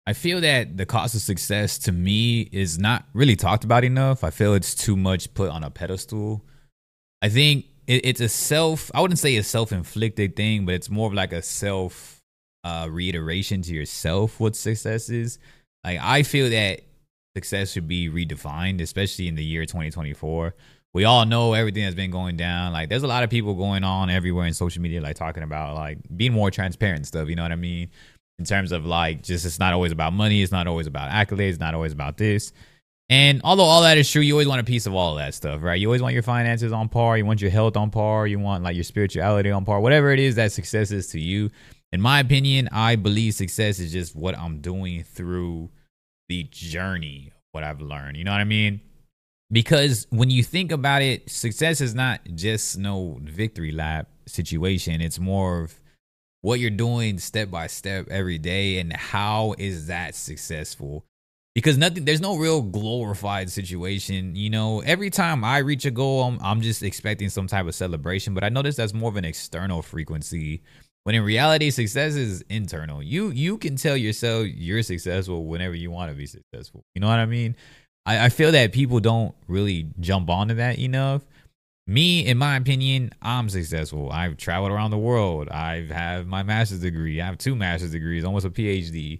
I feel that the cost of success to me is not really talked about enough. I feel it's too much put on a pedestal. I think it's a I wouldn't say a self inflicted thing, but it's more of like a self reiteration to yourself what success is. Like, I feel that success should be redefined, especially in the year 2024. We all know everything that's been going down. Like, there's a lot of people going on everywhere in social media, like talking about like being more transparent and stuff. You know what I mean? In terms of like, just it's not always about money. It's not always about accolades. It's not always about this. And although all that is true, you always want a piece of all of that stuff, right? You always want your finances on par. You want your health on par. You want like your spirituality on par. Whatever it is that success is to you. In my opinion, I believe success is just what I'm doing through the journey of what I've learned. You know what I mean? Because when you think about it, success is not just no victory lap situation. It's more of what you're doing step by step every day and how is that successful. Because there's no real glorified situation. You know, every time I reach a goal, I'm just expecting some type of celebration. But I notice that's more of an external frequency. When in reality, success is internal. You can tell yourself you're successful whenever you want to be successful. You know what I mean? I feel that people don't really jump onto that enough. Me, in my opinion, I'm successful. I've traveled around the world. I have my master's degree. I have two master's degrees, almost a PhD.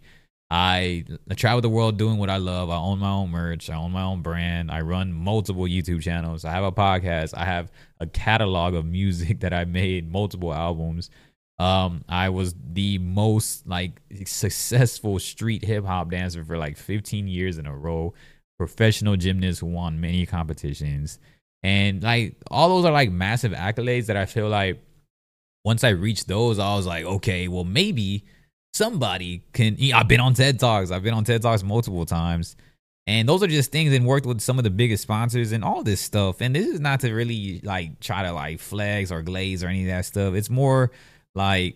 I travel the world doing what I love. I own my own merch. I own my own brand. I run multiple YouTube channels. I have a podcast. I have a catalog of music that I made, multiple albums. I was the most like successful street hip hop dancer for like 15 years in a row. Professional gymnast who won many competitions. And like all those are like massive accolades that I feel like once I reached those, I was like, okay, well, maybe somebody can. I've been on TED Talks. I've been on TED Talks multiple times. And those are just things and worked with some of the biggest sponsors and all this stuff. And this is not to really like try to like flex or glaze or any of that stuff. It's more like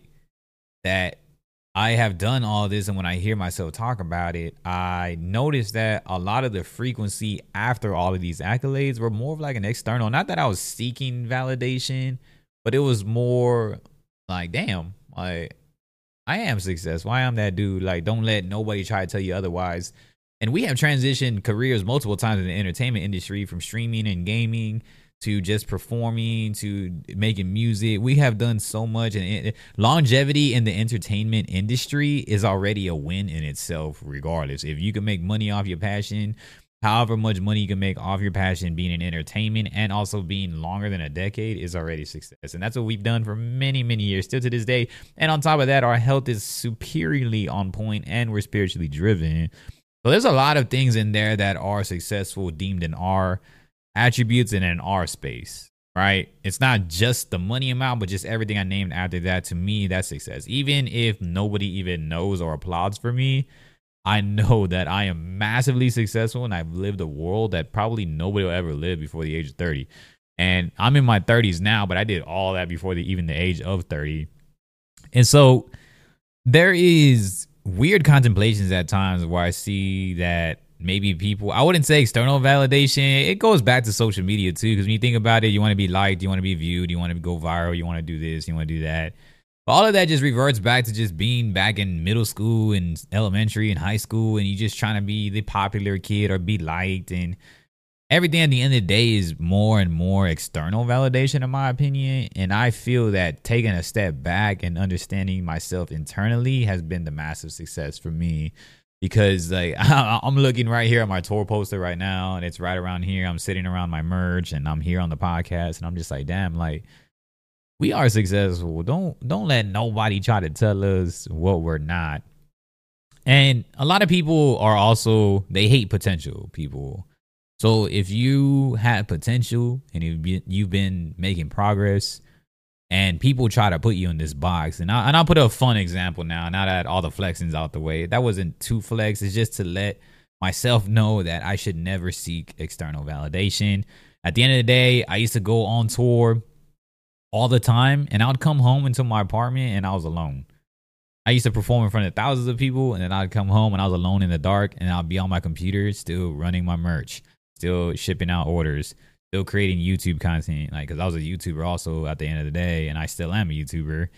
that I have done all this. And when I hear myself talk about it, I notice that a lot of the frequency after all of these accolades were more of like an external. Not that I was seeking validation, but it was more like, damn, like I am successful. I am that dude. Like, don't let nobody try to tell you otherwise. And we have transitioned careers multiple times in the entertainment industry, from streaming and gaming to just performing to making music. We have done so much, and longevity in the entertainment industry is already a win in itself, regardless. If you can make money off your passion, however much money you can make off your passion being in entertainment and also being longer than a decade, is already success. And that's what we've done for many, many years, still to this day. And on top of that, our health is superiorly on point and we're spiritually driven. So there's a lot of things in there that are successful, deemed in our attributes and in our space, right? It's not just the money amount, but just everything I named after that. To me, that's success. Even if nobody even knows or applauds for me, I know that I am massively successful and I've lived a world that probably nobody will ever live before the age of 30. And I'm in my 30s now, but I did all that before even the age of 30. And so there is weird contemplations at times where I see that maybe people, I wouldn't say external validation. It goes back to social media too, because when you think about it, you want to be liked, you want to be viewed, you want to go viral, you want to do this, you want to do that. But all of that just reverts back to just being back in middle school and elementary and high school, and you just trying to be the popular kid or be liked, and everything at the end of the day is more and more external validation, in my opinion. And I feel that taking a step back and understanding myself internally has been the massive success for me. Because like I'm looking right here at my tour poster right now, and it's right around here. I'm sitting around my merch, and I'm here on the podcast, and I'm just like, damn, like we are successful. Don't let nobody try to tell us what we're not. And a lot of people are also, they hate potential people. So if you had potential and you've been making progress, and people try to put you in this box, and I'll put a fun example now that all the flexing's out the way. That wasn't too flex. It's just to let myself know that I should never seek external validation. At the end of the day, I used to go on tour all the time, and I would come home into my apartment and I was alone. I used to perform in front of thousands of people, and then I'd come home and I was alone in the dark, and I'd be on my computer still running my merch, still shipping out orders, still creating YouTube content, like, because I was a YouTuber also at the end of the day, and I still am a YouTuber.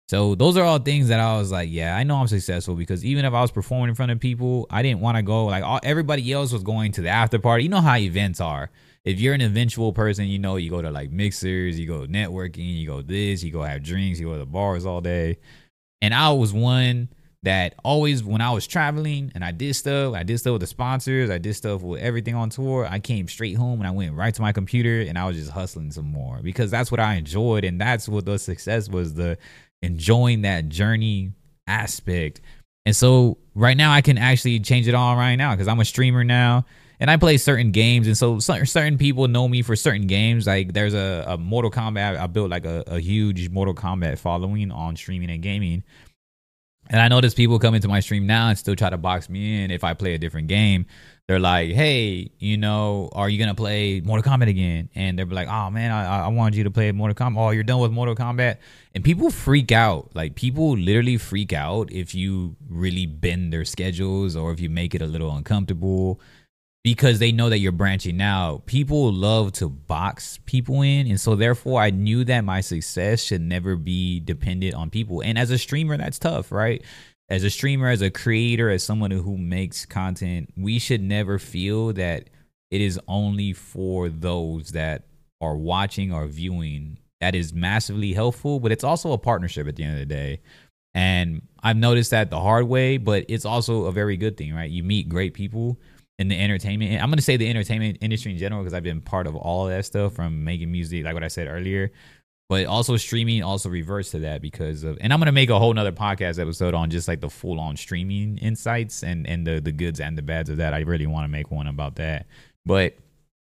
So those are all things that I was like, yeah, I know I'm successful, because even if I was performing in front of people, I didn't want to go like everybody else was going to the after party. You know how events are. If you're an eventual person, you know, you go to like mixers, you go networking, you go this, you go have drinks, you go to the bars all day. And I was one that always, when I was traveling and I did stuff with the sponsors, I did stuff with everything on tour, I came straight home and I went right to my computer and I was just hustling some more, because that's what I enjoyed. And that's what the success was, the enjoying that journey aspect. And so right now I can actually change it all right now, because I'm a streamer now and I play certain games. And so certain people know me for certain games. Like there's a Mortal Kombat. I built like a huge Mortal Kombat following on streaming and gaming. And I notice people come into my stream now and still try to box me in if I play a different game. They're like, hey, you know, are you going to play Mortal Kombat again? And they're like, oh, man, I wanted you to play Mortal Kombat. Oh, you're done with Mortal Kombat? And people freak out. Like, people literally freak out if you really bend their schedules or if you make it a little uncomfortable, because they know that you're branching out. People love to box people in. And so therefore I knew that my success should never be dependent on people. And as a streamer, that's tough, right? As a streamer, as a creator, as someone who makes content, we should never feel that it is only for those that are watching or viewing. That is massively helpful, but it's also a partnership at the end of the day. And I've noticed that the hard way, but it's also a very good thing, right? You meet great people in the entertainment. I'm going to say the entertainment industry in general, because I've been part of all of that stuff, from making music, like what I said earlier, but also streaming also reverts to that because of, and I'm going to make a whole nother podcast episode on just like the full on streaming insights and the goods and the bads of that. I really want to make one about that, but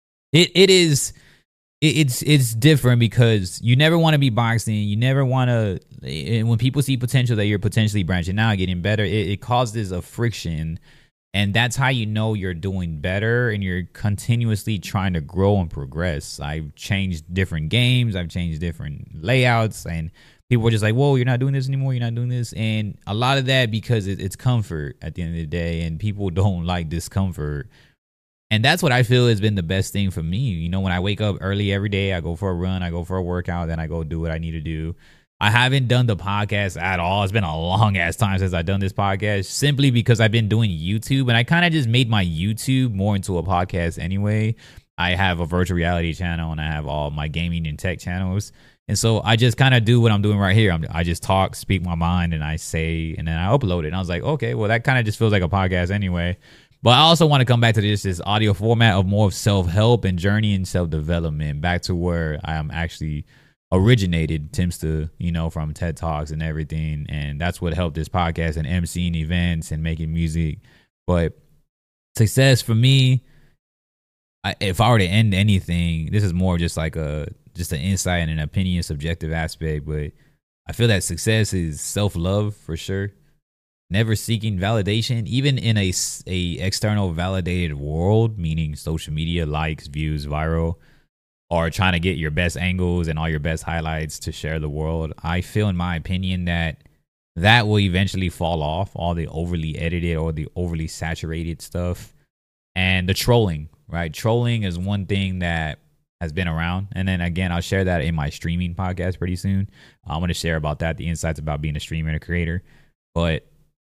it's different, because you never want to be boxing. You never want to, when people see potential that you're potentially branching out, getting better, it causes a friction. And that's how you know you're doing better and you're continuously trying to grow and progress. I've changed different games. I've changed different layouts. And people were just like, whoa, you're not doing this anymore. You're not doing this. And a lot of that because it's comfort at the end of the day. And people don't like discomfort. And that's what I feel has been the best thing for me. You know, when I wake up early every day, I go for a run, I go for a workout, then I go do what I need to do. I haven't done the podcast at all. It's been a long ass time since I've done this podcast, simply because I've been doing YouTube, and I kind of just made my YouTube more into a podcast anyway. I have a virtual reality channel and I have all my gaming and tech channels. And so I just kind of do what I'm doing right here. I just talk, speak my mind, and I say, and then I upload it. And I was like, okay, well, that kind of just feels like a podcast anyway. But I also want to come back to this audio format of more of self-help and journey and self-development, back to where I am actually originated, Timsta, you know, from TED Talks and everything. And that's what helped this podcast and emceeing events and making music. But success for me, if I were to end anything, this is more just like just an insight and an opinion, subjective aspect. But I feel that success is self-love for sure. Never seeking validation, even in a external validated world, meaning social media, likes, views, viral, or trying to get your best angles and all your best highlights to share the world. I feel, in my opinion, that will eventually fall off, all the overly edited or the overly saturated stuff. And the trolling, right? Trolling is one thing that has been around. And then again, I'll share that in my streaming podcast pretty soon. I'm going to share about that, the insights about being a streamer and a creator. But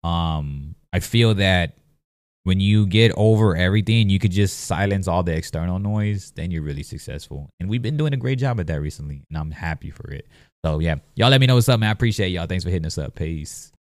I feel that when you get over everything, you could just silence all the external noise, then you're really successful. And we've been doing a great job at that recently, and I'm happy for it. So yeah, y'all let me know what's up, man. I appreciate y'all. Thanks for hitting us up. Peace.